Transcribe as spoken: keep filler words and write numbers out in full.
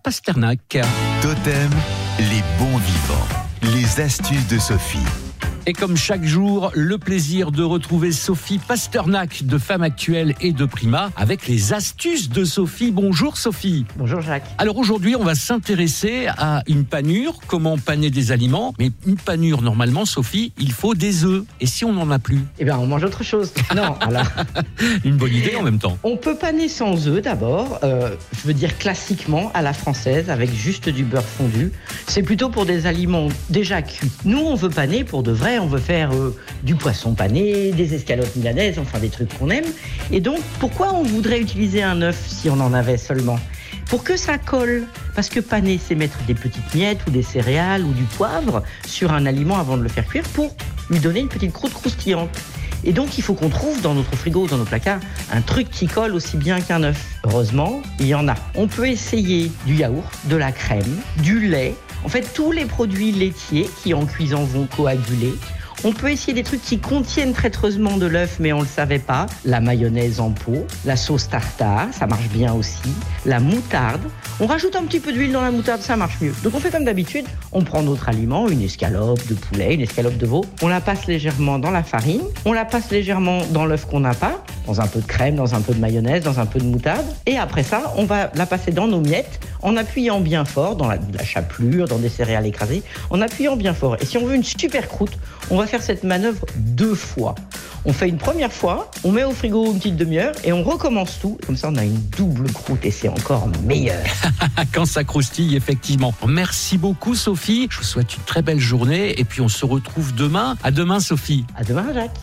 Pasternak. Totem, les bons vivants. Les astuces de Sophie. Et comme chaque jour, le plaisir de retrouver Sophie Pasternak de Femme Actuelle et de Prima avec les astuces de Sophie. Bonjour Sophie. Bonjour Jacques. Alors aujourd'hui, on va s'intéresser à une panure, comment paner des aliments. Mais une panure, normalement, Sophie, il faut des œufs. Et si on n'en a plus? Eh bien, on mange autre chose. Non, alors... Une bonne idée en même temps. On peut paner sans œufs d'abord, euh, je veux dire classiquement à la française, avec juste du beurre fondu. C'est plutôt pour des aliments déjà cuits. Nous, on veut paner pour de vrai. On veut faire euh, du poisson pané, des escalopes milanaises, enfin des trucs qu'on aime. Et donc, pourquoi on voudrait utiliser un œuf si on en avait seulement? Pour que ça colle. Parce que paner, c'est mettre des petites miettes ou des céréales ou du poivre sur un aliment avant de le faire cuire pour lui donner une petite croûte croustillante. Et donc, il faut qu'on trouve dans notre frigo, dans nos placards, un truc qui colle aussi bien qu'un œuf. Heureusement, il y en a. On peut essayer du yaourt, de la crème, du lait. En fait, tous les produits laitiers qui, en cuisant, vont coaguler. On peut essayer des trucs qui contiennent traîtreusement de l'œuf, mais on ne le savait pas. La mayonnaise en pot, la sauce tartare, ça marche bien aussi. La moutarde. On rajoute un petit peu d'huile dans la moutarde, ça marche mieux. Donc on fait comme d'habitude, on prend notre aliment, une escalope de poulet, une escalope de veau. On la passe légèrement dans la farine, on la passe légèrement dans l'œuf qu'on n'a pas, dans un peu de crème, dans un peu de mayonnaise, dans un peu de moutarde. Et après ça, on va la passer dans nos miettes, en appuyant bien fort, dans la, la chapelure, dans des céréales écrasées, en appuyant bien fort. Et si on veut une super croûte, on va faire cette manœuvre deux fois. On fait une première fois, on met au frigo une petite demi-heure et on recommence tout. Comme ça, on a une double croûte et c'est encore meilleur. Quand ça croustille, effectivement. Merci beaucoup, Sophie. Je vous souhaite une très belle journée et puis on se retrouve demain. À demain, Sophie. À demain, Jacques.